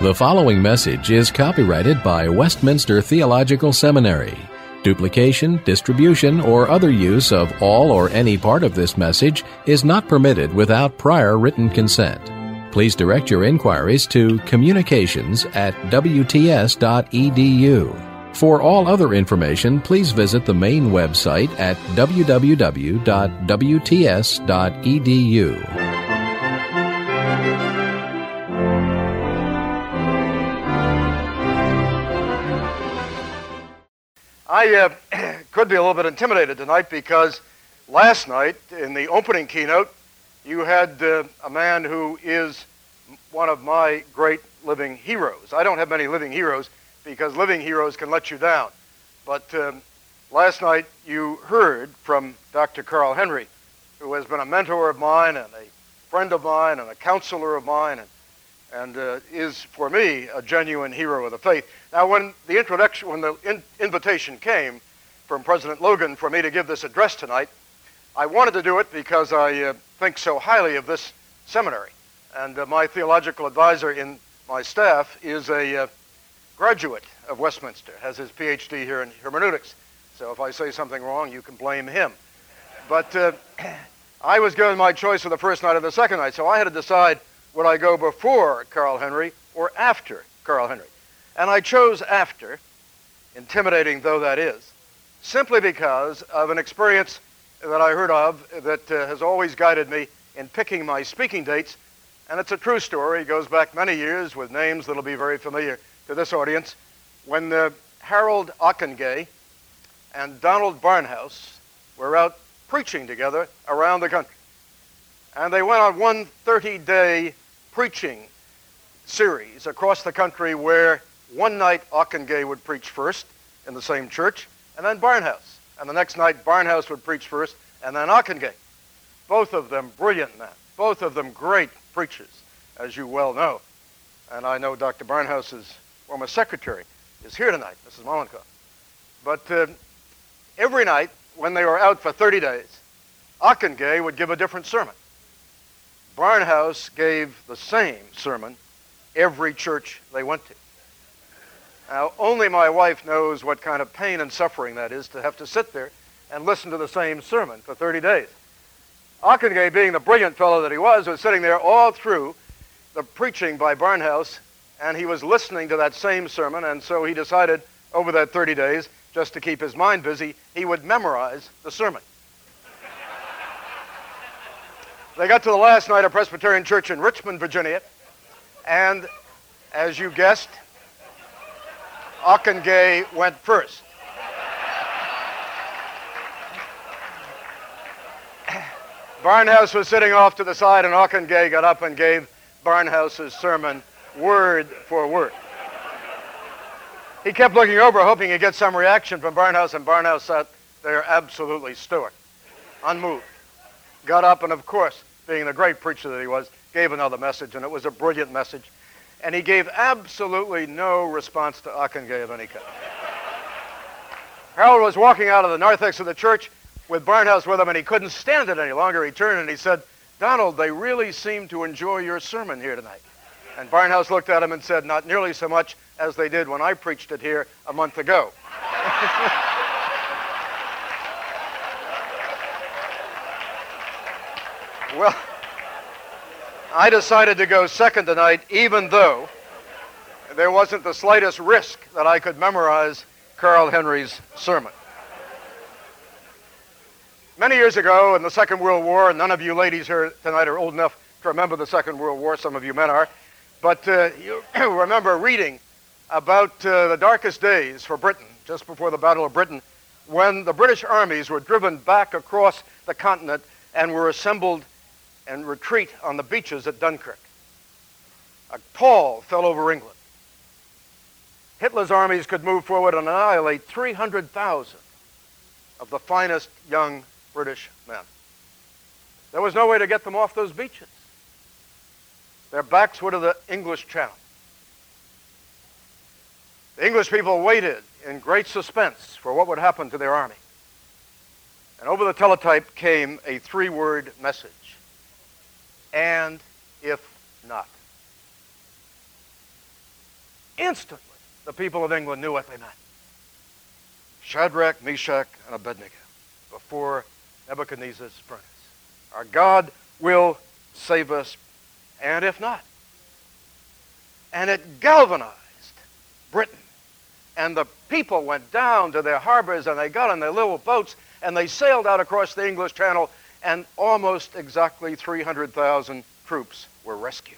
The following message is copyrighted by Westminster Theological Seminary. Duplication, distribution, or other use of all or any part of this message is not permitted without prior written consent. Please direct your inquiries to communications@wts.edu. For all other information, please visit the main website at www.wts.edu. I could be a little bit intimidated tonight because last night in the opening keynote you had a man who is one of my great living heroes. I don't have many living heroes because living heroes can let you down. But last night you heard from Dr. Carl Henry, who has been a mentor of mine and a friend of mine and a counselor of mine and is, for me, a genuine hero of the faith. Now, when the invitation came from President Logan for me to give this address tonight, I wanted to do it because I think so highly of this seminary. And my theological advisor in my staff is a graduate of Westminster, has his PhD here in hermeneutics. So if I say something wrong, you can blame him. But I was given my choice for the first night and the second night, so I had to decide, would I go before Carl Henry or after Carl Henry? And I chose after, intimidating though that is, simply because of an experience that I heard of that has always guided me in picking my speaking dates. And it's a true story. It goes back many years with names that'll be very familiar to this audience. When Harold Ockenga and Donald Barnhouse were out preaching together around the country. And they went on one 30-day preaching series across the country where one night Ockenga would preach first in the same church, and then Barnhouse. And the next night Barnhouse would preach first, and then Ockenga. Both of them brilliant men. Both of them great preachers, as you well know. And I know Dr. Barnhouse's former secretary is here tonight, Mrs. Mollenkopf. But every night when they were out for 30 days, Ockenga would give a different sermon. Barnhouse gave the same sermon every church they went to. Now, only my wife knows what kind of pain and suffering that is to have to sit there and listen to the same sermon for 30 days. Ockenga, being the brilliant fellow that he was sitting there all through the preaching by Barnhouse, and he was listening to that same sermon, and so he decided over that 30 days, just to keep his mind busy, he would memorize the sermon. They got to the last night of Presbyterian Church in Richmond, Virginia, and as you guessed, Ockenga went first. Barnhouse was sitting off to the side, and Ockenga got up and gave Barnhouse's sermon word for word. He kept looking over, hoping he'd get some reaction from Barnhouse, and Barnhouse sat there absolutely stoic, unmoved. Got up and, of course, being the great preacher that he was, gave another message, and it was a brilliant message. And he gave absolutely no response to Ockenga of any kind. Harold was walking out of the narthex of the church with Barnhouse with him, and he couldn't stand it any longer. He turned and he said, "Donald, they really seem to enjoy your sermon here tonight." And Barnhouse looked at him and said, "Not nearly so much as they did when I preached it here a month ago." Well, I decided to go second tonight, even though there wasn't the slightest risk that I could memorize Carl Henry's sermon. Many years ago in the Second World War, and none of you ladies here tonight are old enough to remember the Second World War, some of you men are, but you remember reading about the darkest days for Britain, just before the Battle of Britain, when the British armies were driven back across the continent and were assembled and retreat on the beaches at Dunkirk. A pall fell over England. Hitler's armies could move forward and annihilate 300,000 of the finest young British men. There was no way to get them off those beaches. Their backs were to the English Channel. The English people waited in great suspense for what would happen to their army. And over the teletype came a 3-word message: and if not. Instantly, the people of England knew what they meant. Shadrach, Meshach, and Abednego before Nebuchadnezzar's furnace. Our God will save us, and if not. And it galvanized Britain. And the people went down to their harbors, and they got in their little boats, and they sailed out across the English Channel, and almost exactly 300,000 troops were rescued.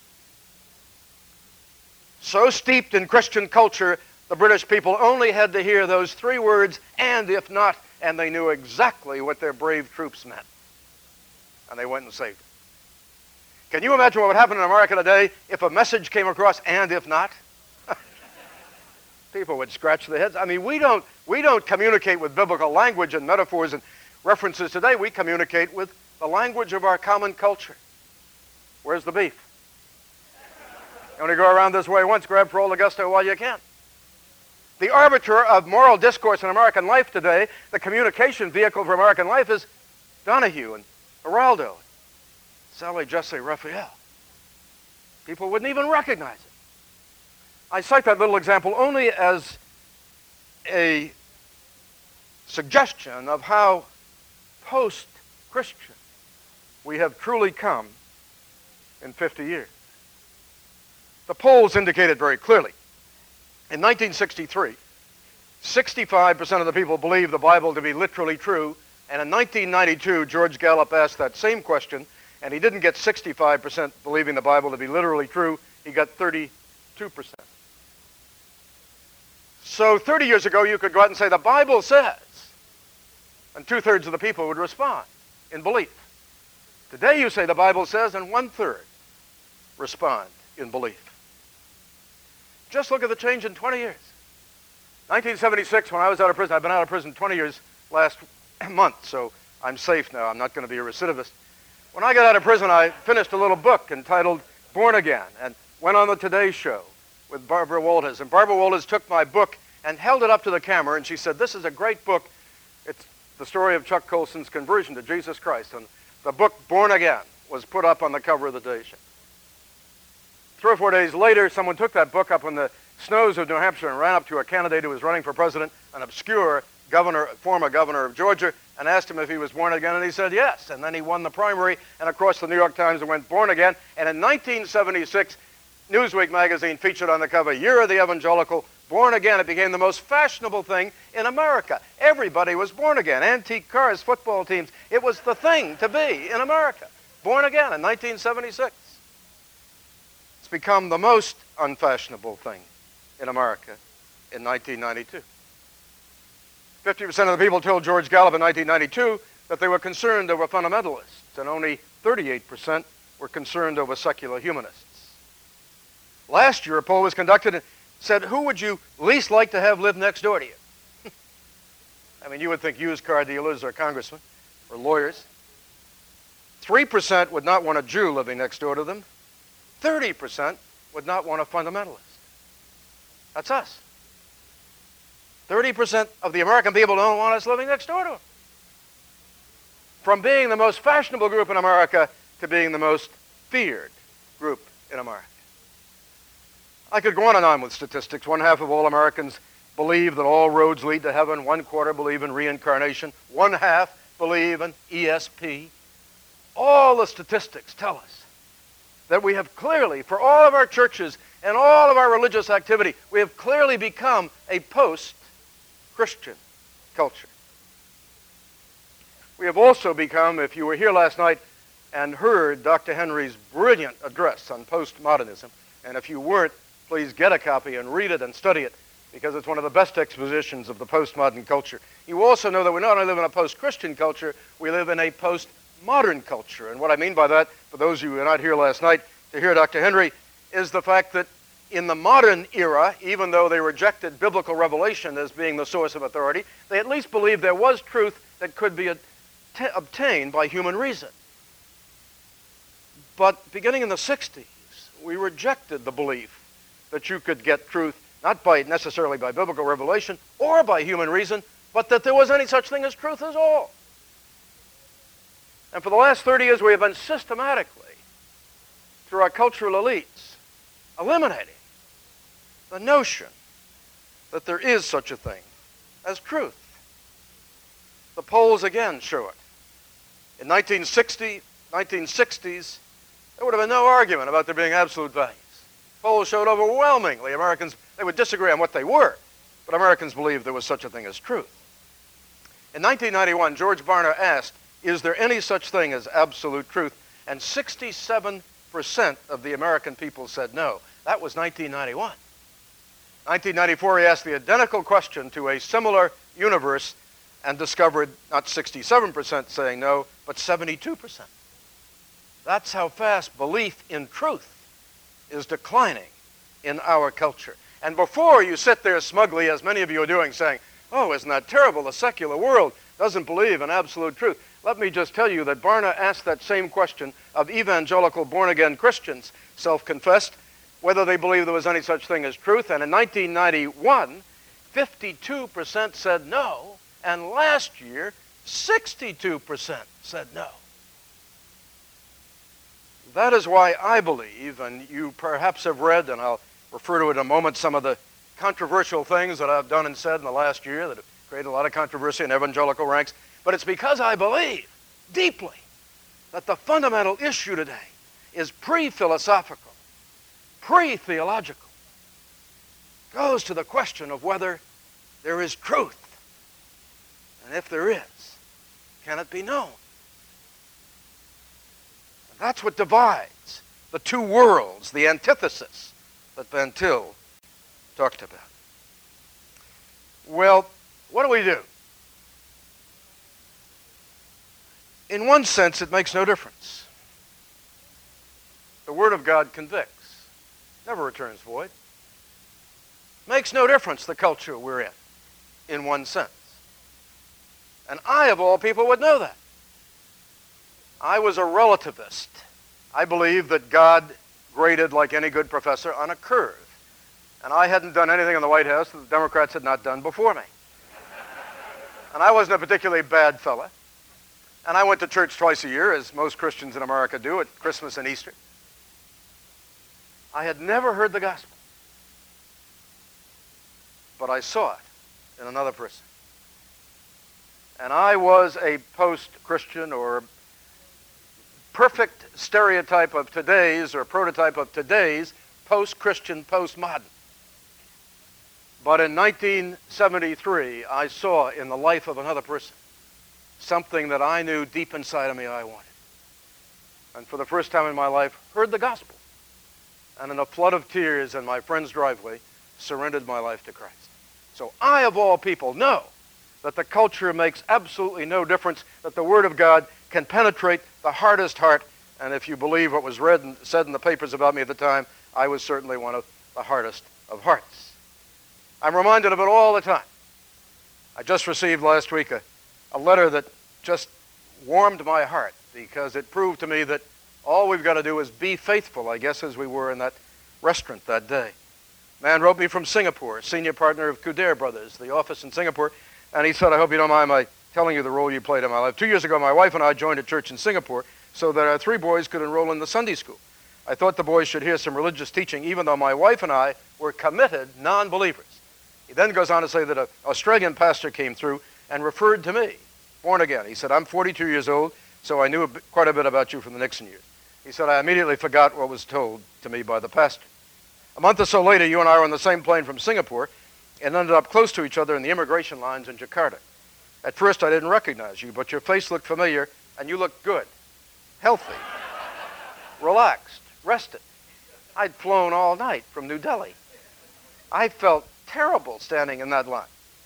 So steeped in Christian culture, the British people only had to hear those three words, and if not, and they knew exactly what their brave troops meant. And they went and saved them. Can you imagine what would happen in America today if a message came across, and if not? People would scratch their heads. I mean, we don't communicate with biblical language and metaphors and references today. We communicate with the language of our common culture. Where's the beef? You only go around this way once, grab for all the gusto while you can. The arbiter of moral discourse in American life today, the communication vehicle for American life, is Donahue and Geraldo, Sally Jesse Raphael. People wouldn't even recognize it. I cite that little example only as a suggestion of how post-Christian we have truly come in 50 years. The polls indicate it very clearly. In 1963, 65% of the people believed the Bible to be literally true, and in 1992, George Gallup asked that same question, and he didn't get 65% believing the Bible to be literally true, he got 32%. So 30 years ago, you could go out and say, the Bible says, and 2/3 of the people would respond in belief. Today you say the Bible says, and 1/3 respond in belief. Just look at the change in 20 years. 1976, when I was out of prison, I've been out of prison 20 years last month, so I'm safe now. I'm not going to be a recidivist. When I got out of prison, I finished a little book entitled Born Again, and went on the Today Show with Barbara Walters. And Barbara Walters took my book and held it up to the camera, and she said, this is a great book. It's the story of Chuck Colson's conversion to Jesus Christ. And the book, Born Again, was put up on the cover of the Today Show. 3 or 4 days later, someone took that book up in the snows of New Hampshire and ran up to a candidate who was running for president, an obscure former governor of Georgia, and asked him if he was born again, and he said yes. And then he won the primary, and across the New York Times it went Born Again. And in 1976, Newsweek magazine featured on the cover, Year of the Evangelical, Born Again. It became the most fashionable thing in America. Everybody was born again. Antique cars, football teams. It was the thing to be in America. Born again in 1976. It's become the most unfashionable thing in America in 1992. 50% of the people told George Gallup in 1992 that they were concerned over fundamentalists, and only 38% were concerned over secular humanists. Last year, a poll was conducted and said, who would you least like to have live next door to you? I mean, you would think used car dealers or congressmen or lawyers. 3% would not want a Jew living next door to them. 30% would not want a fundamentalist. That's us. 30% of the American people don't want us living next door to them. From being the most fashionable group in America to being the most feared group in America. I could go on and on with statistics. 1/2 of all Americans believe that all roads lead to heaven. 1/4 believe in reincarnation. 1/2 believe in ESP. All the statistics tell us that we have clearly, for all of our churches and all of our religious activity, we have clearly become a post-Christian culture. We have also become, if you were here last night and heard Dr. Henry's brilliant address on postmodernism, and if you weren't, please get a copy and read it and study it, because it's one of the best expositions of the postmodern culture. You also know that we not only live in a post-Christian culture, we live in a post-modern culture. And what I mean by that, for those of you who were not here last night to hear Dr. Henry, is the fact that in the modern era, even though they rejected biblical revelation as being the source of authority, they at least believed there was truth that could be obtained by human reason. But beginning in the 60s, we rejected the belief that you could get truth, not necessarily by biblical revelation or by human reason, but that there was any such thing as truth at all. And for the last 30 years, we have been systematically, through our cultural elites, eliminating the notion that there is such a thing as truth. The polls again show it. In 1960s, there would have been no argument about there being absolute values. Polls showed overwhelmingly Americans, they would disagree on what they were, but Americans believed there was such a thing as truth. In 1991, George Barna asked, is there any such thing as absolute truth? And 67% of the American people said no. That was 1991. 1994, he asked the identical question to a similar universe and discovered not 67% saying no, but 72%. That's how fast belief in truth is declining in our culture. And before you sit there smugly, as many of you are doing, saying, oh, isn't that terrible? The secular world doesn't believe in absolute truth. Let me just tell you that Barna asked that same question of evangelical born-again Christians, self-confessed, whether they believed there was any such thing as truth. And in 1991, 52% said no. And last year, 62% said no. That is why I believe, and you perhaps have read, and I'll refer to it in a moment, some of the controversial things that I've done and said in the last year that have created a lot of controversy in evangelical ranks. But it's because I believe deeply that the fundamental issue today is pre-philosophical, pre-theological. Goes to the question of whether there is truth. And if there is, can it be known? And that's what divides the two worlds, the antithesis that Van Til talked about. Well, what do? In one sense, it makes no difference. The Word of God convicts, never returns void. Makes no difference the culture we're in one sense. And I, of all people, would know that. I was a relativist. I believed that God graded, like any good professor, on a curve. And I hadn't done anything in the White House that the Democrats had not done before me. And I wasn't a particularly bad fella. And I went to church twice a year, as most Christians in America do, at Christmas and Easter. I had never heard the gospel. But I saw it in another person. And I was a post-Christian or perfect stereotype of today's or prototype of today's post-Christian, postmodern. But in 1973, I saw in the life of another person something that I knew deep inside of me I wanted. And for the first time in my life, heard the gospel. And in a flood of tears in my friend's driveway, surrendered my life to Christ. So I, of all people, know that the culture makes absolutely no difference, that the Word of God can penetrate the hardest heart. And if you believe what was read and said in the papers about me at the time, I was certainly one of the hardest of hearts. I'm reminded of it all the time. I just received last week a letter that just warmed my heart because it proved to me that all we've got to do is be faithful, I guess, as we were in that restaurant that day. A man wrote me from Singapore, senior partner of Kuder Brothers, the office in Singapore, and he said, I hope you don't mind my telling you the role you played in my life. 2 years ago, my wife and I joined a church in Singapore so that our 3 boys could enroll in the Sunday school. I thought the boys should hear some religious teaching, even though my wife and I were committed non-believers. He then goes on to say that an Australian pastor came through and referred to me, born again. He said, I'm 42 years old, so I knew quite a bit about you from the Nixon years. He said, I immediately forgot what was told to me by the pastor. A month or so later, you and I were on the same plane from Singapore and ended up close to each other in the immigration lines in Jakarta. At first, I didn't recognize you, but your face looked familiar, and you looked good, healthy, relaxed, rested. I'd flown all night from New Delhi. I felt terrible standing in that line.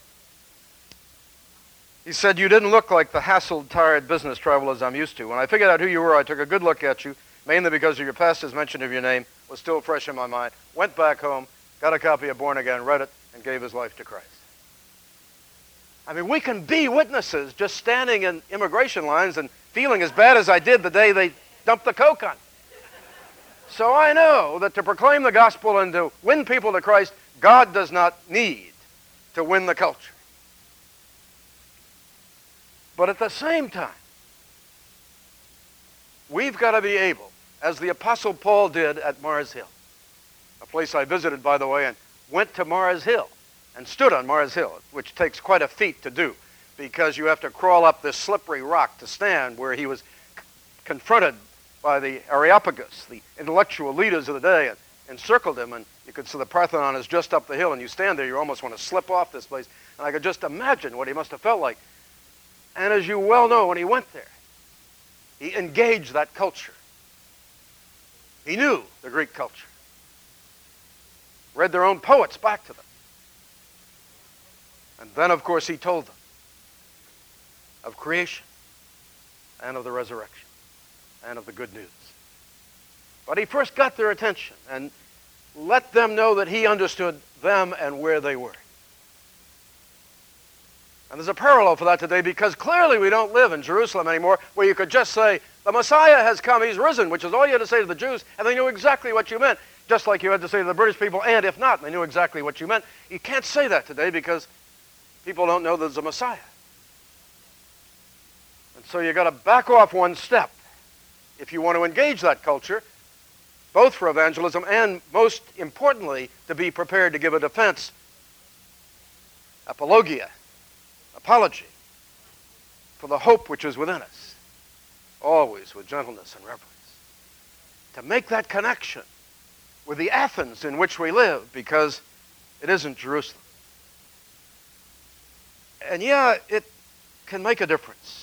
He said, you didn't look like the hassled, tired business travelers I'm used to. When I figured out who you were, I took a good look at you, mainly because of your pastor's mention of your name was still fresh in my mind, went back home, got a copy of Born Again, read it, and gave his life to Christ. I mean, we can be witnesses just standing in immigration lines and feeling as bad as I did the day they dumped the Coke on me. So I know that to proclaim the gospel and to win people to Christ, God does not need to win the culture. But at the same time, we've got to be able, as the Apostle Paul did at Mars Hill, a place I visited, by the way, and went to Mars Hill and stood on Mars Hill, which takes quite a feat to do because you have to crawl up this slippery rock to stand where he was confronted by the Areopagus, the intellectual leaders of the day, and encircled him. And you could see the Parthenon is just up the hill, and you stand there, you almost want to slip off this place. And I could just imagine what he must have felt like. And as you well know, when he went there, he engaged that culture. He knew the Greek culture. Read their own poets back to them. And then, of course, he told them of creation and of the resurrection and of the good news. But he first got their attention and let them know that he understood them and where they were. And there's a parallel for that today because clearly we don't live in Jerusalem anymore where you could just say, the Messiah has come, he's risen, which is all you had to say to the Jews, and they knew exactly what you meant, just like you had to say to the British people, and if not, they knew exactly what you meant. You can't say that today because people don't know there's a Messiah. And so you've got to back off one step if you want to engage that culture, both for evangelism and, most importantly, to be prepared to give a defense, apologia, apology, for the hope which is within us, always with gentleness and reverence. To make that connection with the Athens in which we live, because it isn't Jerusalem. And yeah, it can make a difference.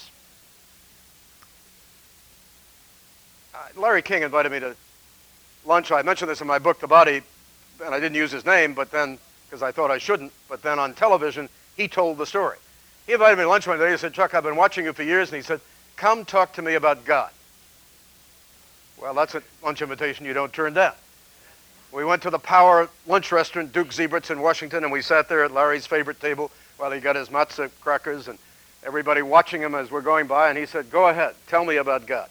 Larry King invited me to lunch. I mentioned this in my book, The Body, and I didn't use his name, but then, because I thought I shouldn't, but then on television, he told the story. He invited me to lunch one day. He said, Chuck, I've been watching you for years, and he said, come talk to me about God. Well, that's a lunch invitation you don't turn down. We went to the Power lunch restaurant, Duke Zebert's in Washington, and we sat there at Larry's favorite table while he got his matzah crackers and everybody watching him as we're going by, and he said, go ahead, tell me about God.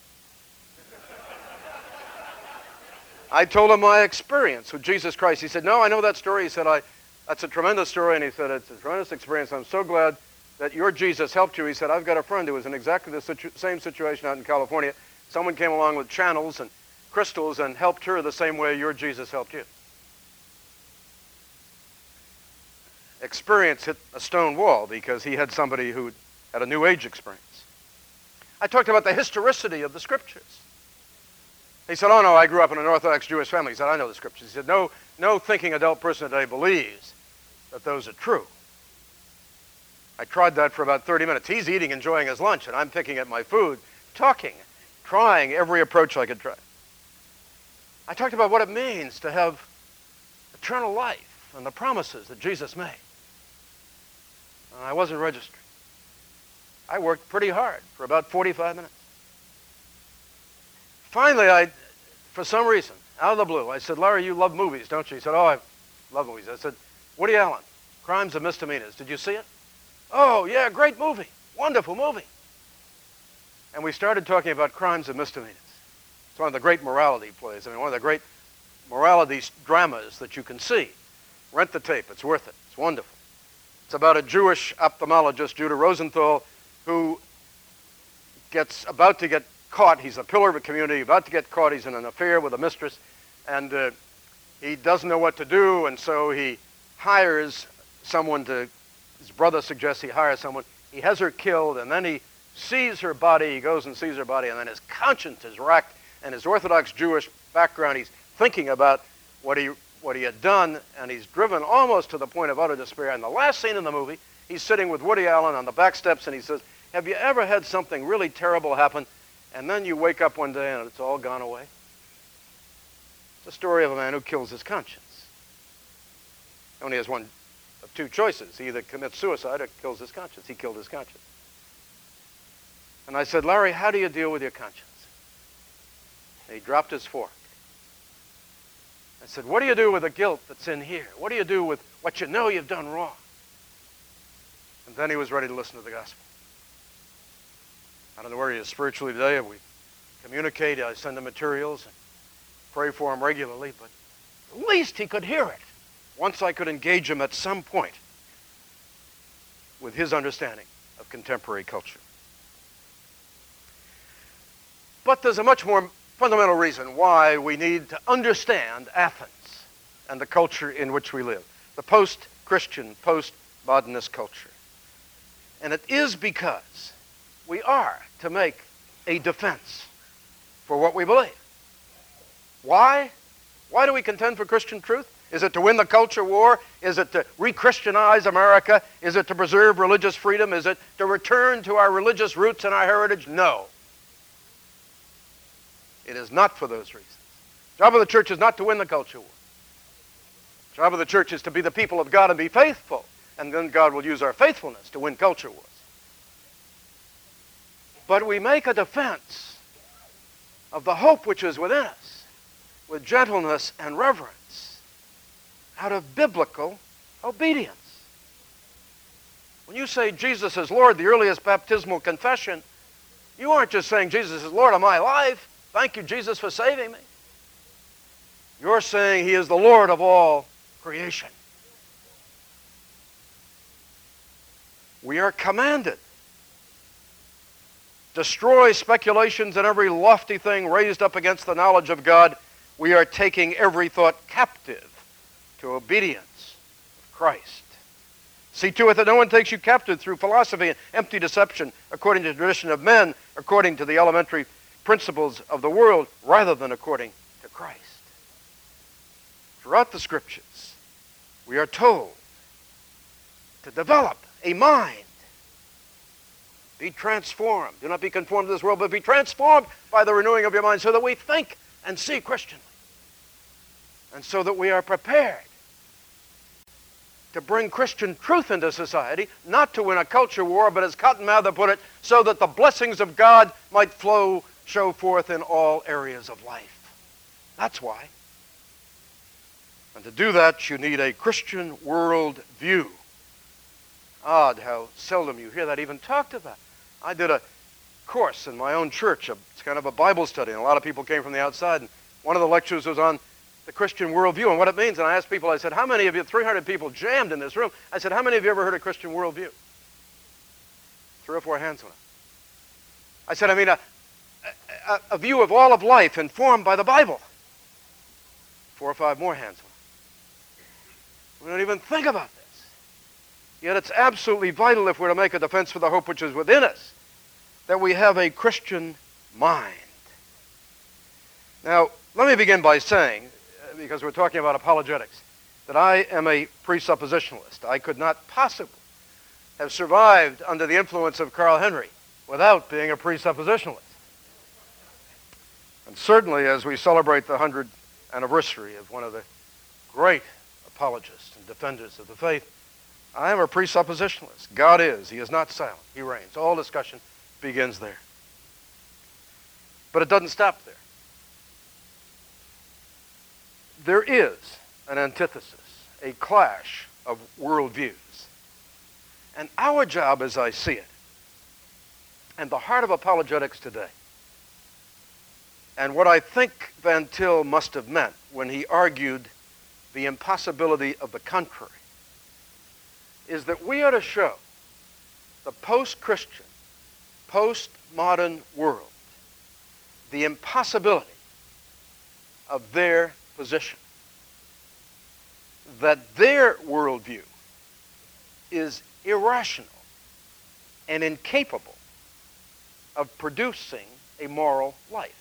I told him my experience with Jesus Christ. He said, no, I know that story. He said, that's a tremendous story, and he said, it's a tremendous experience. I'm so glad that your Jesus helped you. He said, I've got a friend who was in exactly the same situation out in California. Someone came along with channels and crystals and helped her the same way your Jesus helped you. Experience hit a stone wall because he had somebody who had a New Age experience. I talked about the historicity of the Scriptures. He said, oh no, I grew up in an Orthodox Jewish family. He said, I know the Scriptures. He said, no thinking adult person today believes that those are true. I tried that for about 30 minutes. He's eating, enjoying his lunch, and I'm picking at my food, talking, trying every approach I could try. I talked about what it means to have eternal life and the promises that Jesus made. And I wasn't registering. I worked pretty hard for about 45 minutes. Finally, for some reason, out of the blue, I said, Larry, you love movies, don't you? He said, oh, I love movies. I said, Woody Allen, Crimes and Misdemeanors. Did you see it? Oh, yeah, great movie. Wonderful movie. And we started talking about crimes and misdemeanors. It's one of the great morality plays. I mean, one of the great morality dramas that you can see. Rent the tape. It's worth it. It's wonderful. It's about a Jewish ophthalmologist, Judah Rosenthal, who gets about to get caught. He's a pillar of a community, about to get caught. He's in an affair with a mistress, and he doesn't know what to do, and so he hires someone his brother suggests he hire someone. He has her killed, and then he sees her body. He goes and sees her body, and then his conscience is racked, and his Orthodox Jewish background, he's thinking about what he had done, and he's driven almost to the point of utter despair. And the last scene in the movie, he's sitting with Woody Allen on the back steps, and he says, have you ever had something really terrible happen, and then you wake up one day and it's all gone away? It's a story of a man who kills his conscience. He only has one of two choices. He either commits suicide or kills his conscience. He killed his conscience. And I said, Larry, how do you deal with your conscience? And he dropped his fork. I said, what do you do with the guilt that's in here? What do you do with what you know you've done wrong? And then he was ready to listen to the gospel. I don't know where he is spiritually today. We communicate. I send him materials and pray for him regularly, but at least he could hear it. Once I could engage him at some point with his understanding of contemporary culture. But there's a much more fundamental reason why we need to understand Athens and the culture in which we live. the post-Christian, post-modernist culture. And it is because we are to make a defense for what we believe. Why? Why do we contend for Christian truth? Is it to win the culture war? Is it to re-Christianize America? Is it to preserve religious freedom? Is it to return to our religious roots and our heritage? No. It is not for those reasons. The job of the church is not to win the culture war. The job of the church is to be the people of God and be faithful. And then God will use our faithfulness to win culture wars. But we make a defense of the hope which is within us with gentleness and reverence, out of biblical obedience. When you say Jesus is Lord, the earliest baptismal confession, you aren't just saying Jesus is Lord of my life. Thank you, Jesus, for saving me. You're saying he is the Lord of all creation. We are commanded. Destroy speculations and every lofty thing raised up against the knowledge of God. We are taking every thought captive to obedience of Christ. See to it that no one takes you captive through philosophy and empty deception, according to the tradition of men, according to the elementary principles of the world, rather than according to Christ. Throughout the Scriptures, we are told to develop a mind. Be transformed. Do not be conformed to this world, but be transformed by the renewing of your mind, so that we think and see Christianly. And so that we are prepared to bring Christian truth into society, not to win a culture war, but as Cotton Mather put it, so that the blessings of God might show forth in all areas of life. That's why. And to do that, you need a Christian world view. Odd how seldom you hear that even talked about. I did a course in my own church. It's kind of a Bible study, and a lot of people came from the outside. And one of the lectures was on the Christian worldview and what it means. And I asked people, I said, how many of you, 300 people jammed in this room, I said, how many of you ever heard of Christian worldview? 3 or 4 hands went up. I said, I mean, a view of all of life informed by the Bible. 4 or 5 more hands went up. We don't even think about this. Yet it's absolutely vital, if we're to make a defense for the hope which is within us, that we have a Christian mind. Now, let me begin by saying, because we're talking about apologetics, that I am a presuppositionalist. I could not possibly have survived under the influence of Carl Henry without being a presuppositionalist. And certainly as we celebrate the 100th anniversary of one of the great apologists and defenders of the faith, I am a presuppositionalist. God is. He is not silent. He reigns. All discussion begins there. But it doesn't stop there. There is an antithesis, a clash of worldviews. And our job, as I see it, and the heart of apologetics today, and what I think Van Til must have meant when he argued the impossibility of the contrary, is that we are to show the post-Christian, post-modern world the impossibility of their position, that their worldview is irrational and incapable of producing a moral life.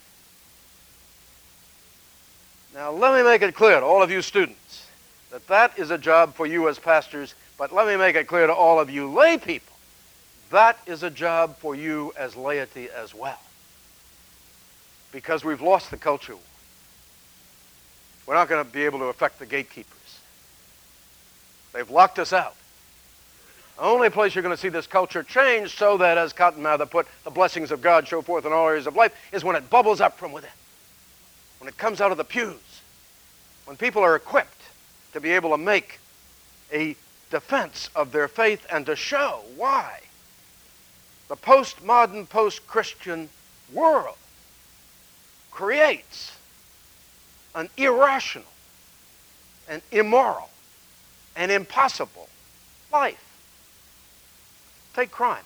Now, let me make it clear to all of you students that that is a job for you as pastors, but let me make it clear to all of you lay people, that is a job for you as laity as well. Because we've lost the culture war. We're not going to be able to affect the gatekeepers. They've locked us out. The only place you're going to see this culture change so that, as Cotton Mather put, the blessings of God show forth in all areas of life, is when it bubbles up from within. When it comes out of the pews. When people are equipped to be able to make a defense of their faith and to show why the postmodern, post-Christian world creates an irrational and immoral and impossible life. Take crime.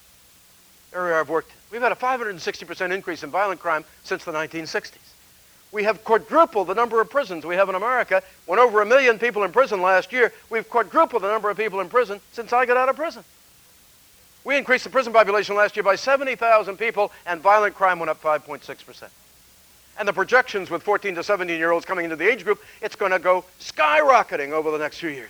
Area I've worked in. We've had a 560% increase in violent crime since the 1960s. We have quadrupled the number of prisons we have in America. Went over 1 million people in prison last year. We've quadrupled the number of people in prison since I got out of prison. We increased the prison population last year by 70,000 people, and violent crime went up 5.6%. And the projections with 14 to 17-year-olds coming into the age group, it's going to go skyrocketing over the next few years.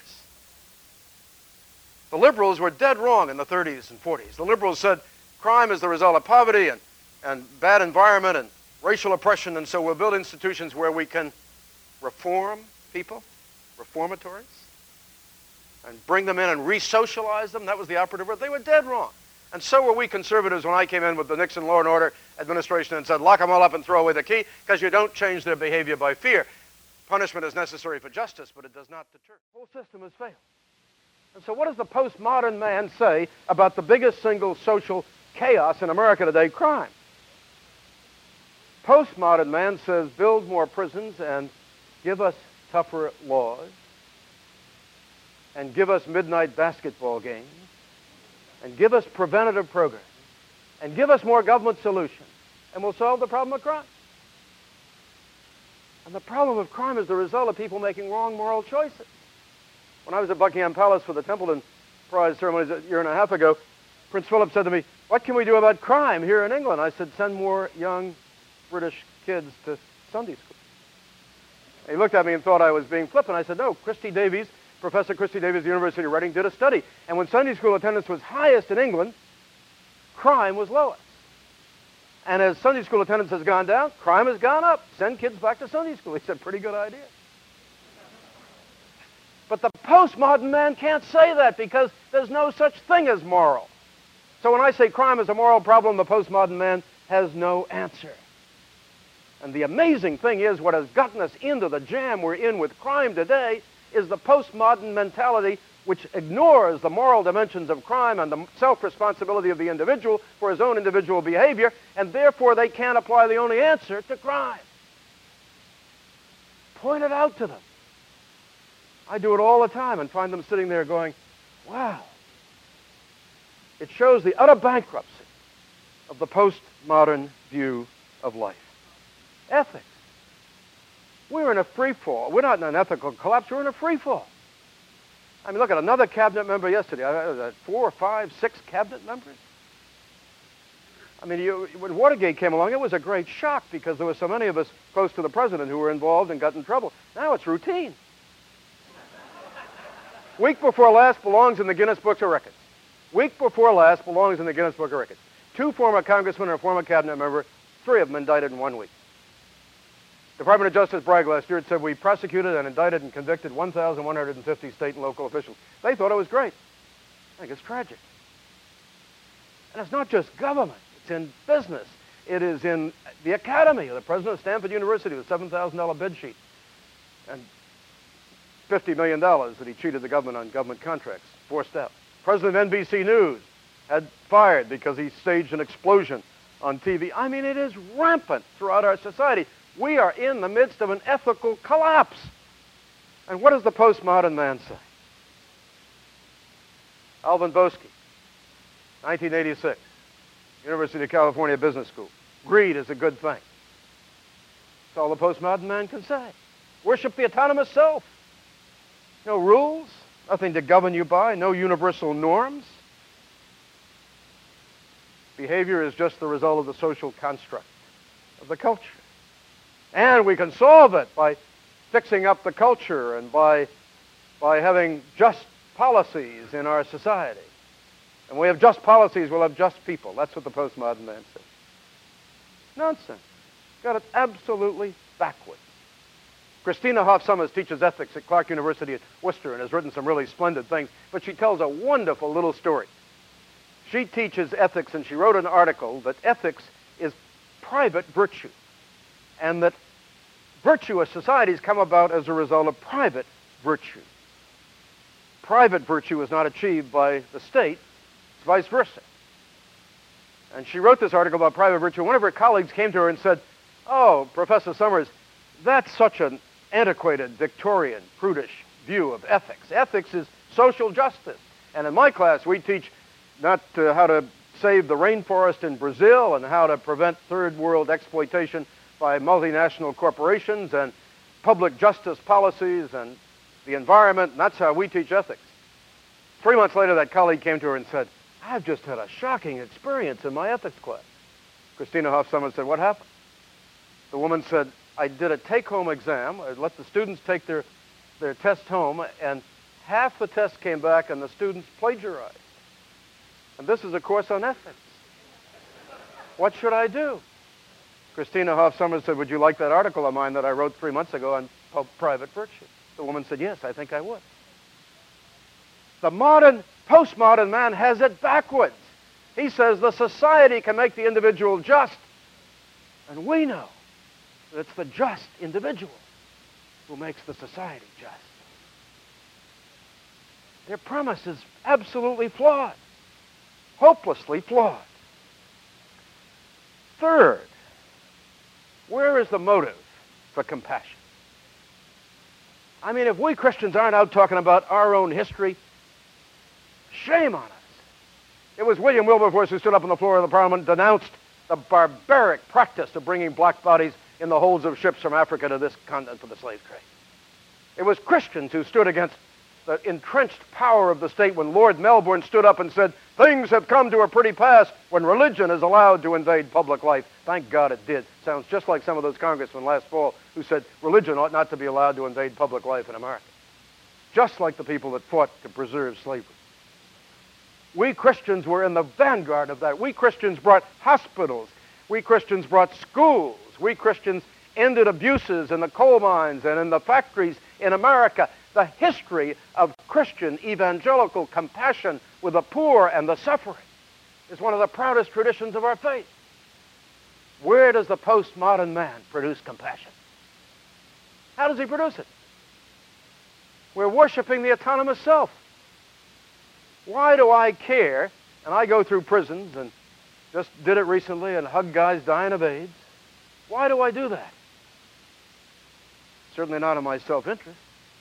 The liberals were dead wrong in the 30s and 40s. The liberals said crime is the result of poverty and bad environment and racial oppression, and so we'll build institutions where we can reform people, reformatories, and bring them in and re-socialize them. That was the operative word. They were dead wrong. And so were we conservatives when I came in with the Nixon Law and Order administration and said, lock them all up and throw away the key, because you don't change their behavior by fear. Punishment is necessary for justice, but it does not deter. The whole system has failed. And so what does the postmodern man say about the biggest single social chaos in America today, crime? Postmodern man says build more prisons and give us tougher laws and give us midnight basketball games and give us preventative programs and give us more government solutions, and we'll solve the problem of crime. And the problem of crime is the result of people making wrong moral choices. When I was at Buckingham Palace for the Templeton Prize ceremonies a year and a half ago, Prince Philip said to me, what can we do about crime here in England? I said, send more young British kids to Sunday school. He looked at me and thought I was being flippant. I said, no, Professor Christy Davies of the University of Reading did a study. And when Sunday school attendance was highest in England, crime was lowest. And as Sunday school attendance has gone down, crime has gone up. Send kids back to Sunday school. He said, pretty good idea. But the postmodern man can't say that because there's no such thing as moral. So when I say crime is a moral problem, the postmodern man has no answer. And the amazing thing is, what has gotten us into the jam we're in with crime today is the postmodern mentality, which ignores the moral dimensions of crime and the self-responsibility of the individual for his own individual behavior, and therefore they can't apply the only answer to crime. Point it out to them. I do it all the time and find them sitting there going, wow. It shows the utter bankruptcy of the postmodern view of life. Ethics. We're in a free fall. We're not in an ethical collapse. We're in a free fall. I mean, look at another cabinet member yesterday. 4, 5, 6 cabinet members. I mean, when Watergate came along, it was a great shock because there were so many of us close to the president who were involved and got in trouble. Now it's routine. Week before last belongs in the Guinness Book of Records. Week before last belongs in the Guinness Book of Records. 2 former congressmen and a former cabinet member, 3 of them indicted in 1 week. Department of Justice bragged last year. It said we prosecuted and indicted and convicted 1,150 state and local officials. They thought it was great. I think it's tragic. And it's not just government. It's in business. It is in the academy. The president of Stanford University with a $7,000 bid sheet and $50 million that he cheated the government on government contracts, forced out. President of NBC News had fired because he staged an explosion on TV. I mean, it is rampant throughout our society. We are in the midst of an ethical collapse. And what does the postmodern man say? Alvin Boesky, 1986, University of California Business School. Greed is a good thing. That's all the postmodern man can say. Worship the autonomous self. No rules, nothing to govern you by, no universal norms. Behavior is just the result of the social construct of the culture. And we can solve it by fixing up the culture and by having just policies in our society. And when we have just policies, we'll have just people. That's what the postmodern man says. Nonsense. Got it absolutely backwards. Christina Hoff Sommers teaches ethics at Clark University at Worcester and has written some really splendid things, but she tells a wonderful little story. She teaches ethics, and she wrote an article that ethics is private virtue, and that virtuous societies come about as a result of private virtue. Private virtue is not achieved by the state, it's vice versa. And she wrote this article about private virtue. One of her colleagues came to her and said, "Oh, Professor Sommers, that's such an antiquated, Victorian, prudish view of ethics. Ethics is social justice. And in my class, we teach not how to save the rainforest in Brazil and how to prevent third world exploitation by multinational corporations and public justice policies and the environment, and that's how we teach ethics. 3 months later, that colleague came to her and said, I've just had a shocking experience in my ethics class. Christina Hoff Sommers said, what happened? The woman said, I did a take-home exam. I let the students take their test home, and half the test came back and the students plagiarized. And this is a course on ethics. What should I do? Christina Hoff Sommers said, would you like that article of mine that I wrote 3 months ago on private virtue? The woman said, yes, I think I would. The modern, postmodern man has it backwards. He says the society can make the individual just, and we know that it's the just individual who makes the society just. Their premise is absolutely flawed, hopelessly flawed. Third, where is the motive for compassion? I mean, if we Christians aren't out talking about our own history, shame on us. It was William Wilberforce who stood up on the floor of the Parliament and denounced the barbaric practice of bringing black bodies in the holds of ships from Africa to this continent for the slave trade. It was Christians who stood against the entrenched power of the state when Lord Melbourne stood up and said, things have come to a pretty pass when religion is allowed to invade public life. Thank God it did. Sounds just like some of those congressmen last fall who said religion ought not to be allowed to invade public life in America. Just like the people that fought to preserve slavery. We Christians were in the vanguard of that. We Christians brought hospitals. We Christians brought schools. We Christians ended abuses in the coal mines and in the factories in America. The history of Christian evangelical compassion with the poor and the suffering is one of the proudest traditions of our faith. Where does the postmodern man produce compassion? How does he produce it? We're worshiping the autonomous self. Why do I care? And I go through prisons and just did it recently and hug guys dying of AIDS. Why do I do that? Certainly not in my self-interest.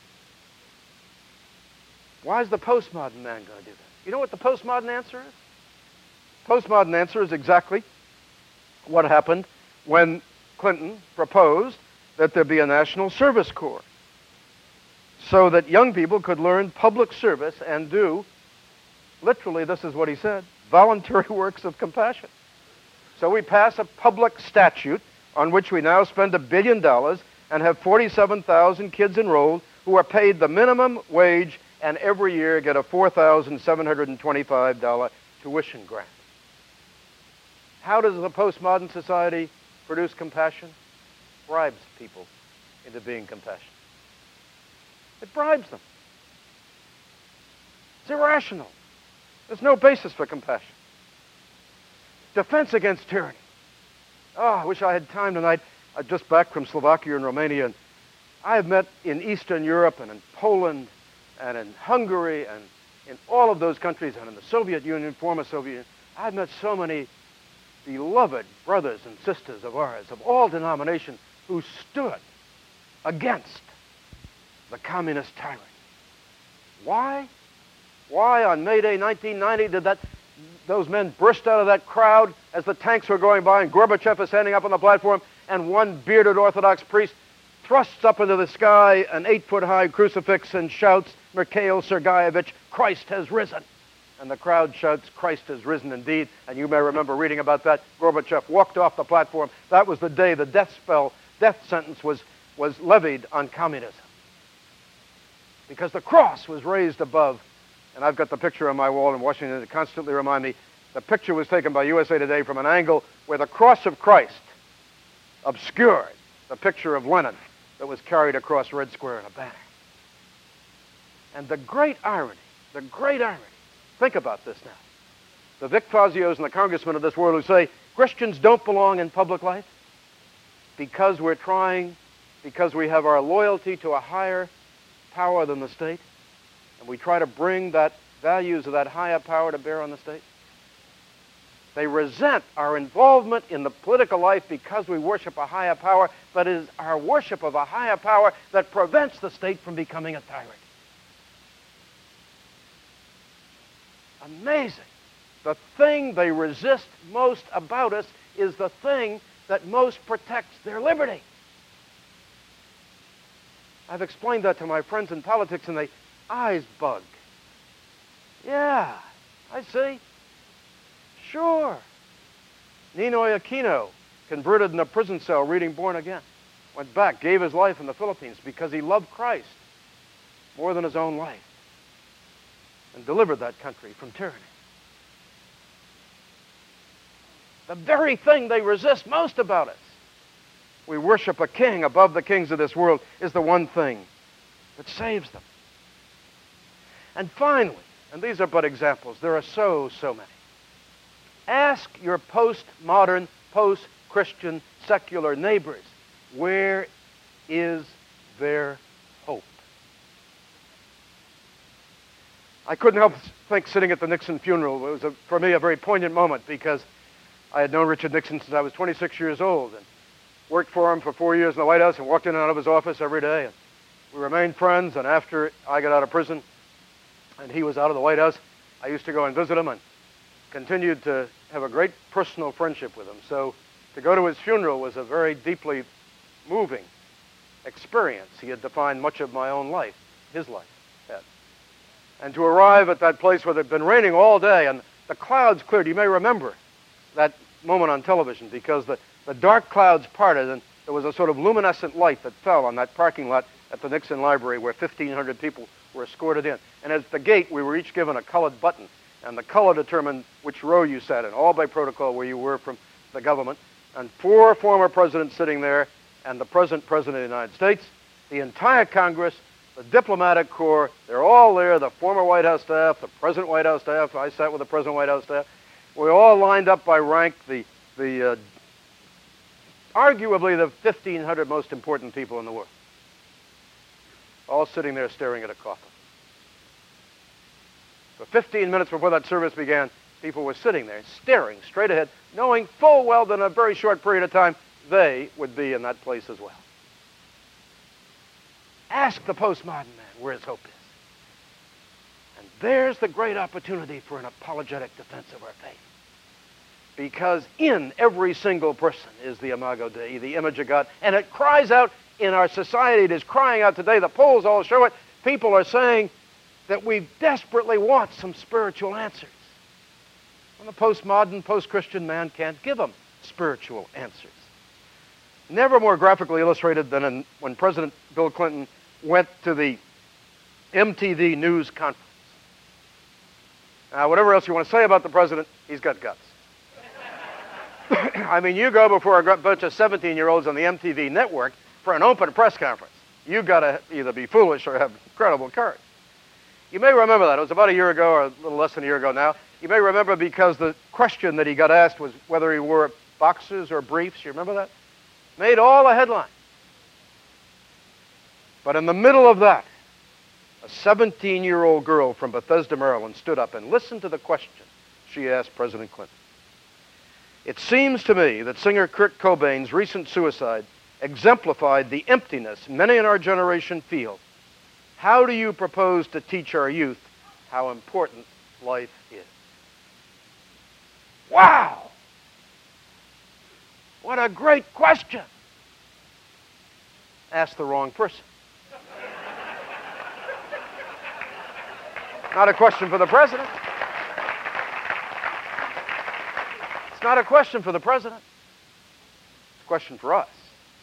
Why is the postmodern man going to do that? You know what the postmodern answer is? Postmodern answer is exactly what happened when Clinton proposed that there be a national service corps so that young people could learn public service and do, literally this is what he said, voluntary works of compassion. So we pass a public statute on which we now spend $1 billion and have 47,000 kids enrolled who are paid the minimum wage and every year get a $4,725 tuition grant. How does the postmodern society produce compassion? Bribes people into being compassionate. It bribes them. It's irrational. There's no basis for compassion. Defense against tyranny. Oh, I wish I had time tonight. I'm just back from Slovakia and Romania, and I have met in Eastern Europe and in Poland and in Hungary and in all of those countries and in the Soviet Union, former Soviet Union. I've met so many beloved brothers and sisters of ours of all denominations who stood against the communist tyrant. Why? Why on May Day 1990 did those men burst out of that crowd as the tanks were going by and Gorbachev is standing up on the platform and one bearded Orthodox priest thrusts up into the sky an 8-foot-high crucifix and shouts, Mikhail Sergeyevich, Christ has risen. And the crowd shouts, Christ has risen indeed. And you may remember reading about that. Gorbachev walked off the platform. That was the day the death sentence was levied on communism. Because the cross was raised above. And I've got the picture on my wall in Washington to constantly remind me. The picture was taken by USA Today from an angle where the cross of Christ obscured the picture of Lenin that was carried across Red Square in a banner. And the great irony, think about this now. The Vic Fazios and the congressmen of this world who say Christians don't belong in public life because we have our loyalty to a higher power than the state, and we try to bring that values of that higher power to bear on the state. They resent our involvement in the political life because we worship a higher power, but it is our worship of a higher power that prevents the state from becoming a tyrant. Amazing. The thing they resist most about us is the thing that most protects their liberty. I've explained that to my friends in politics, and their eyes bug. Yeah, I see. Sure. Ninoy Aquino, converted in a prison cell reading Born Again, went back, gave his life in the Philippines because he loved Christ more than his own life and delivered that country from tyranny. The very thing they resist most about us, we worship a king above the kings of this world, is the one thing that saves them. And finally, and these are but examples, there are so many. Ask your postmodern, post-Christian, secular neighbors, where is their hope? I couldn't help think, sitting at the Nixon funeral, it was, for me, a very poignant moment, because I had known Richard Nixon since I was 26 years old and worked for him for 4 years in the White House and walked in and out of his office every day. And we remained friends, and after I got out of prison and he was out of the White House, I used to go and visit him and continued to have a great personal friendship with him. So to go to his funeral was a very deeply moving experience. He had defined much of my own life, his life had. And to arrive at that place where it had been raining all day and the clouds cleared, you may remember that moment on television, because the dark clouds parted and there was a sort of luminescent light that fell on that parking lot at the Nixon Library where 1,500 people were escorted in. And at the gate, we were each given a colored button, and the color determined which row you sat in, all by protocol where you were from the government. And 4 former presidents sitting there, and the present president of the United States, the entire Congress, the diplomatic corps, they're all there, the former White House staff, the present White House staff. I sat with the present White House staff. We all lined up by rank, arguably the 1,500 most important people in the world, all sitting there staring at a coffin. For 15 minutes before that service began, people were sitting there staring straight ahead, knowing full well that in a very short period of time, they would be in that place as well. Ask the postmodern man where his hope is. And there's the great opportunity for an apologetic defense of our faith. Because in every single person is the Imago Dei, the image of God. And it cries out in our society, it is crying out today, the polls all show it. People are saying that we desperately want some spiritual answers. And the postmodern, post-Christian man can't give them spiritual answers. Never more graphically illustrated than when President Bill Clinton went to the MTV News conference. Now, whatever else you want to say about the president, he's got guts. I mean, you go before a bunch of 17-year-olds on the MTV network for an open press conference. You've got to either be foolish or have incredible courage. You may remember that. It was about a year ago, or a little less than a year ago now. You may remember because the question that he got asked was whether he wore boxers or briefs. You remember that? Made all the headlines. But in the middle of that, a 17-year-old girl from Bethesda, Maryland, stood up and listened to the question she asked President Clinton. It seems to me that singer Kurt Cobain's recent suicide exemplified the emptiness many in our generation feel. How do you propose to teach our youth how important life is? Wow! What a great question! Ask the wrong person. Not a question for the president. It's not a question for the president. It's a question for us.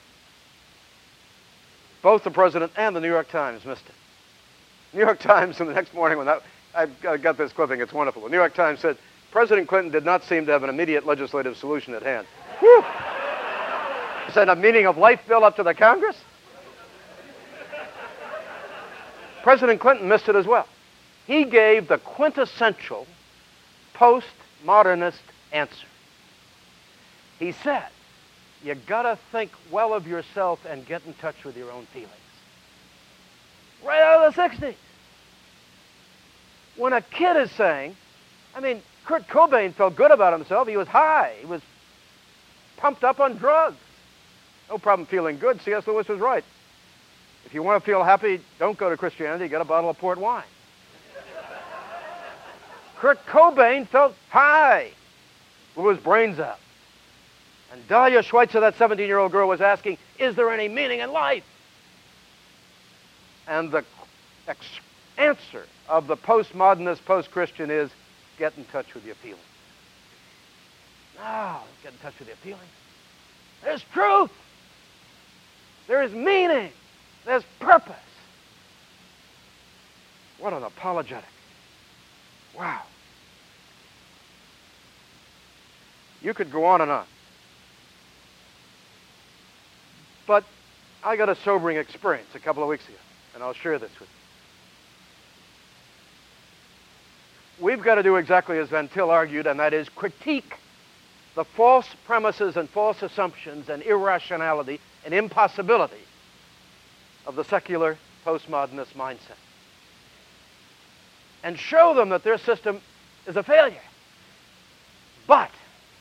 Both the president and the New York Times missed it. New York Times, in the next morning, I got this clipping, it's wonderful. The New York Times said, President Clinton did not seem to have an immediate legislative solution at hand. Whew! Send a meaning of life bill up to the Congress? President Clinton missed it as well. He gave the quintessential postmodernist answer. He said, you gotta think well of yourself and get in touch with your own feelings. Right out of the 60s. When a kid is saying, I mean, Kurt Cobain felt good about himself. He was high. He was pumped up on drugs. No problem feeling good. C.S. Lewis was right. If you want to feel happy, don't go to Christianity. Get a bottle of port wine. Kurt Cobain felt high. Blew his brains out. And Dahlia Schweitzer, that 17-year-old girl, was asking, is there any meaning in life? And the answer of the postmodernist, post-Christian is, get in touch with your feelings. No, get in touch with your feelings. There's truth. There is meaning. There's purpose. What an apologetic. Wow. You could go on and on. But I got a sobering experience a couple of weeks ago, and I'll share this with you. We've got to do exactly as Van Til argued, and that is critique the false premises and false assumptions and irrationality and impossibility of the secular postmodernist mindset. And show them that their system is a failure. But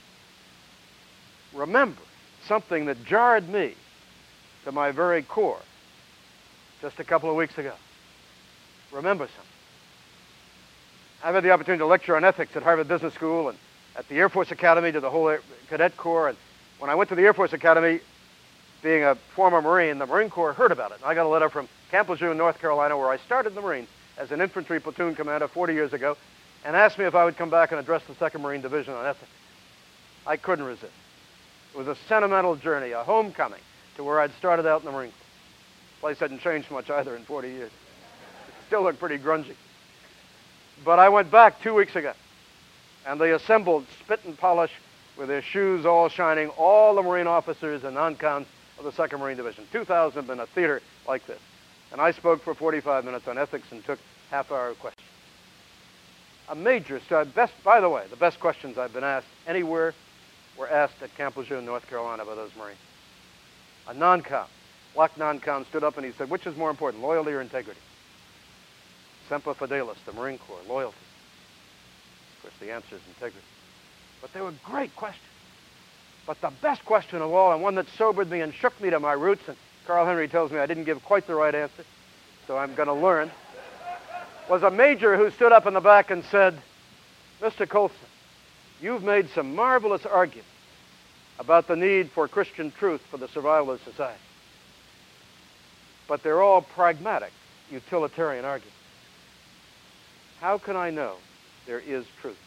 remember something that jarred me to my very core just a couple of weeks ago. Remember something. I've had the opportunity to lecture on ethics at Harvard Business School and at the Air Force Academy to the whole Cadet Corps. And when I went to the Air Force Academy, being a former Marine, the Marine Corps heard about it. And I got a letter from Camp Lejeune, North Carolina, where I started in the Marines as an infantry platoon commander 40 years ago, and asked me if I would come back and address the 2nd Marine Division on ethics. I couldn't resist. It was a sentimental journey, a homecoming to where I'd started out in the Marine Corps. The place hadn't changed much either in 40 years. It still looked pretty grungy. But I went back 2 weeks ago, and they assembled, spit and polish, with their shoes all shining, all the Marine officers and non-coms of the 2nd Marine Division. 2,000 in a theater like this. And I spoke for 45 minutes on ethics and took half-hour questions. A major, by the way, the best questions I've been asked anywhere were asked at Camp Lejeune, North Carolina by those Marines. A non-com, black non-com, stood up and he said, which is more important, loyalty or integrity? Semper Fidelis, the Marine Corps, loyalty. Of course, the answer is integrity. But they were great questions. But the best question of all, and one that sobered me and shook me to my roots, and Carl Henry tells me I didn't give quite the right answer, so I'm going to learn, was a major who stood up in the back and said, Mr. Colson, you've made some marvelous arguments about the need for Christian truth for the survival of society. But they're all pragmatic, utilitarian arguments. How can I know there is truth?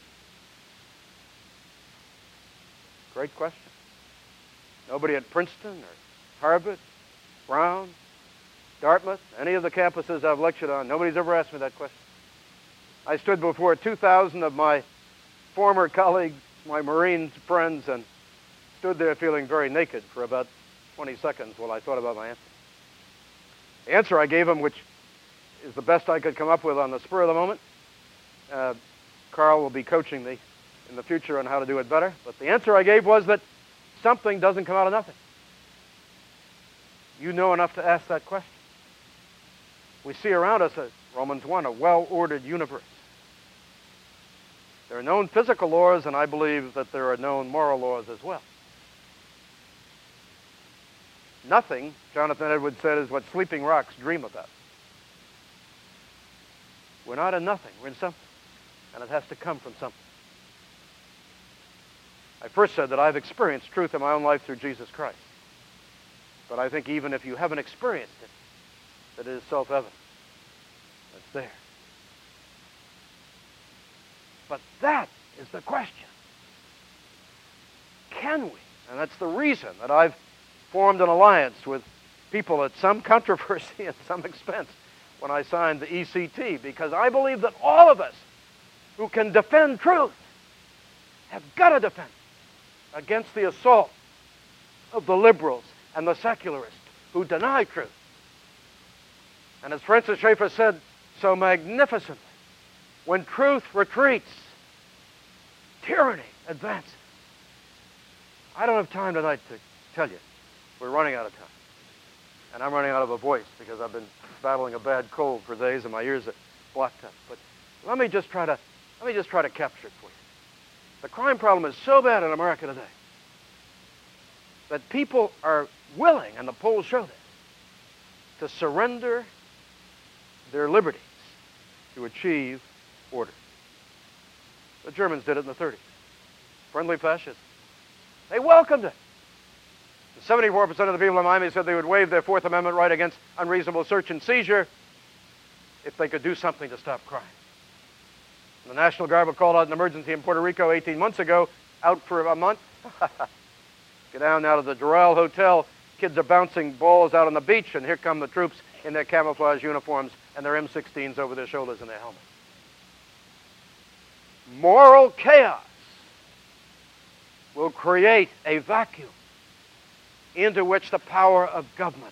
Great question. Nobody at Princeton or Harvard, Brown, Dartmouth, any of the campuses I've lectured on, nobody's ever asked me that question. I stood before 2,000 of my former colleagues, my Marine friends, and stood there feeling very naked for about 20 seconds while I thought about my answer. The answer I gave them, which is the best I could come up with on the spur of the moment, Carl will be coaching me in the future on how to do it better, but the answer I gave was that something doesn't come out of nothing. You know enough to ask that question. We see around us, Romans 1, a well-ordered universe. There are known physical laws, and I believe that there are known moral laws as well. Nothing, Jonathan Edwards said, is what sleeping rocks dream about. We're not in nothing, we're in something, and it has to come from something. I first said that I've experienced truth in my own life through Jesus Christ. But I think even if you haven't experienced it, that it is self-evident. It's there. But that is the question. Can we? And that's the reason that I've formed an alliance with people at some controversy and some expense when I signed the ECT, because I believe that all of us who can defend truth have got to defend it against the assault of the liberals and the secularists who deny truth. And as Francis Schaeffer said so magnificently, when truth retreats, tyranny advances. I don't have time tonight to tell you. We're running out of time. And I'm running out of a voice because I've been battling a bad cold for days and my ears are blocked up. But let me just try to capture it for you. The crime problem is so bad in America today that people are willing, and the polls show this, to surrender their liberties to achieve order. The Germans did it in the 30s. Friendly fascism. They welcomed it. 74% of the people in Miami said they would waive their Fourth Amendment right against unreasonable search and seizure if they could do something to stop crime. The National Guard were called out in emergency in Puerto Rico 18 months ago, out for a month. Get down now to the Doral Hotel. Kids are bouncing balls out on the beach, and here come the troops in their camouflage uniforms and their M16s over their shoulders and their helmets. Moral chaos will create a vacuum into which the power of government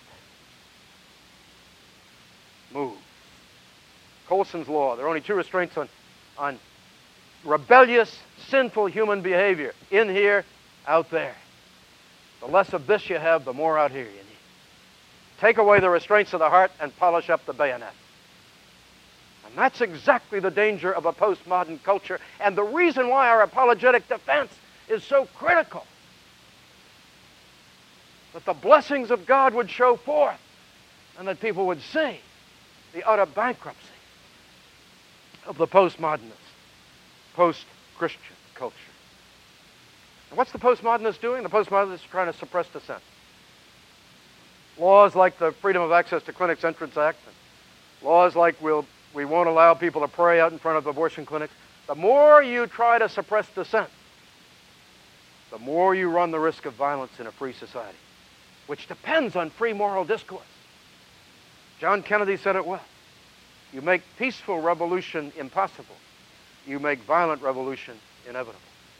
moves. Colson's law, there are only two restraints on rebellious, sinful human behavior. In here, out there. The less of this you have, the more out here you need. Take away the restraints of the heart and polish up the bayonet. And that's exactly the danger of a postmodern culture, and the reason why our apologetic defense is so critical. That the blessings of God would show forth, and that people would see the utter bankruptcy of the postmodernist, post-Christian culture. And what's the postmodernist doing? The postmodernist is trying to suppress dissent. Laws like the Freedom of Access to Clinics Entrance Act, and laws like we won't allow people to pray out in front of abortion clinics. The more you try to suppress dissent, the more you run the risk of violence in a free society, which depends on free moral discourse. John Kennedy said it well. You make peaceful revolution impossible. You make violent revolution inevitable.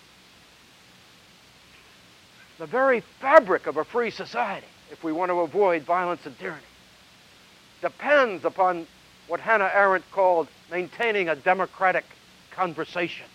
The very fabric of a free society, if we want to avoid violence and tyranny, depends upon what Hannah Arendt called maintaining a democratic conversation.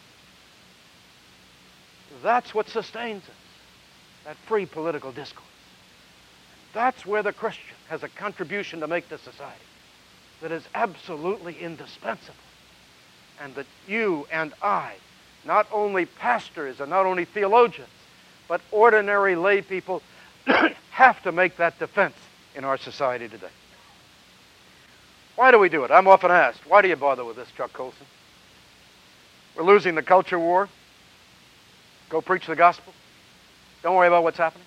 That's what sustains us, that free political discourse. That's where the Christian has a contribution to make to society that is absolutely indispensable. And that you and I, not only pastors and not only theologians, but ordinary lay people have to make that defense in our society today. Why do we do it? I'm often asked, why do you bother with this, Chuck Colson? We're losing the culture war. Go preach the gospel. Don't worry about what's happening.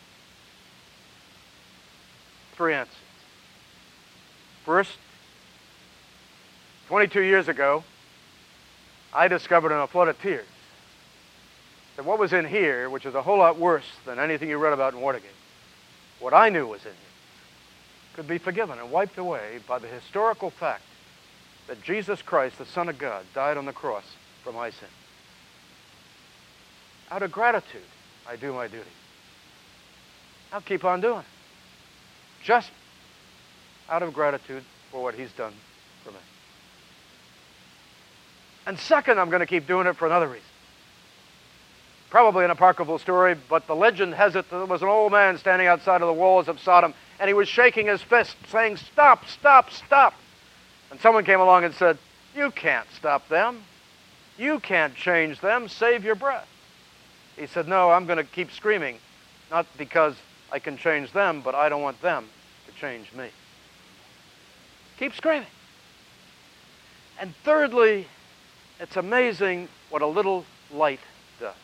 3 answers. First, 22 years ago, I discovered in a flood of tears that what was in here, which is a whole lot worse than anything you read about in Watergate, what I knew was in here, could be forgiven and wiped away by the historical fact that Jesus Christ, the Son of God, died on the cross for my sin. Out of gratitude, I do my duty. I'll keep on doing it. Just out of gratitude for what he's done for me. And second, I'm going to keep doing it for another reason. Probably an apocryphal story, but the legend has it that there was an old man standing outside of the walls of Sodom, and he was shaking his fist, saying, "Stop, stop, stop." And someone came along and said, "You can't stop them. You can't change them. Save your breath." He said, "No, I'm going to keep screaming, not because I can change them, but I don't want them to change me." Keep screaming. And thirdly, it's amazing what a little light does.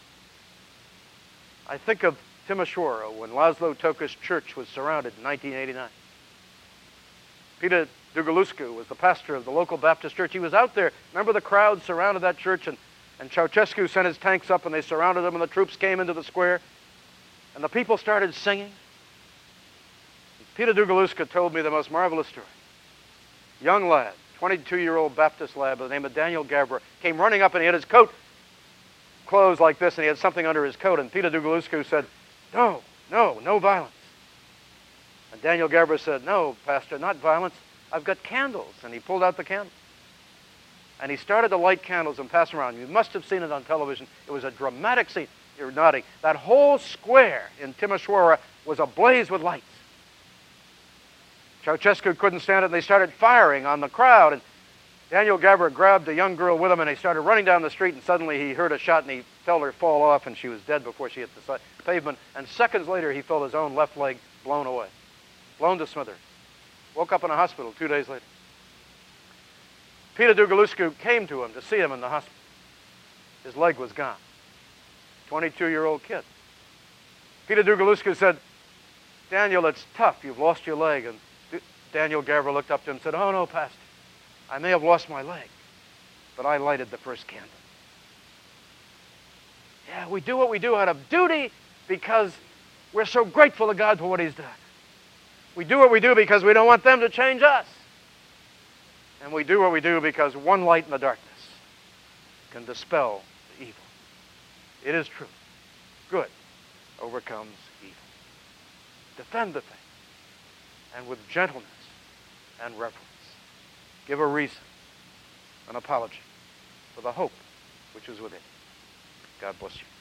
I think of Timisoara when Laszlo Toka's church was surrounded in 1989. Peter Dugaluscu was the pastor of the local Baptist church. He was out there. Remember the crowd surrounded that church, and Ceausescu sent his tanks up and they surrounded them, and the troops came into the square and the people started singing. Peter Dugaluscu told me the most marvelous story. Young lad, 22-year-old Baptist lad by the name of Daniel Gabra, came running up and he had his coat closed like this and he had something under his coat, and Peter Dugaluscu said, no violence. And Daniel Gabra said, "No, Pastor, not violence. I've got candles." And he pulled out the candles. And he started to light candles and pass them around. You must have seen it on television. It was a dramatic scene. You're nodding. That whole square in Timisoara was ablaze with lights. Ceausescu couldn't stand it, and they started firing on the crowd. And Daniel Gabra grabbed a young girl with him, and they started running down the street, and suddenly he heard a shot, and he felt her fall off, and she was dead before she hit the pavement. And seconds later, he felt his own left leg blown away, blown to smithereens. Woke up in a hospital 2 days later. Peter Dugaluscu came to him to see him in the hospital. His leg was gone. 22-year-old kid. Peter Dugaluscu said, Daniel, it's tough. You've lost your leg. And Daniel Gabriel looked up to him and said, oh, no, Pastor. I may have lost my leg, but I lighted the first candle. Yeah, we do what we do out of duty because we're so grateful to God for what He's done. We do what we do because we don't want them to change us. And we do what we do because one light in the darkness can dispel the evil. It is true. Good overcomes evil. Defend the faith, and with gentleness and reverence, give a reason, an apology for the hope which is within. God bless you.